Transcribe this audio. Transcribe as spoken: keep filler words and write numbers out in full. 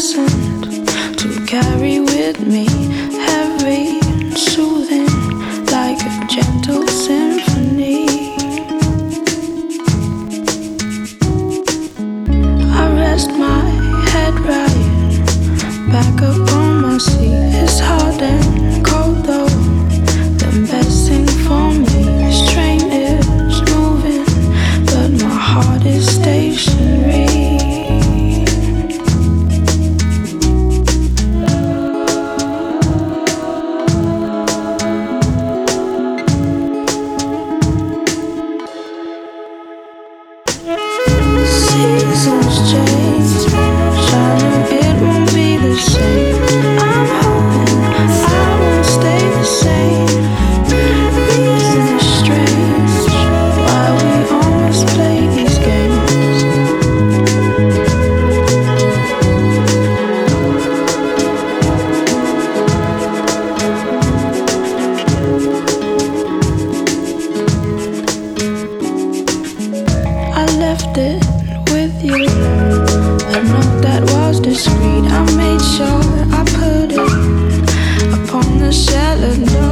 accent to carry with me, heavy and soothing like a gentle symphony. I rest my head right back up on my seat. It's hard and cold though, the best thing for me. This train is moving, but my heart is stationary. Seasons change, shining, it won't be the same. I'm hoping I won't stay the same. Reason is strange, why we always play these games. I left it with you, a note that was discreet. I made sure I put it upon the cellar door.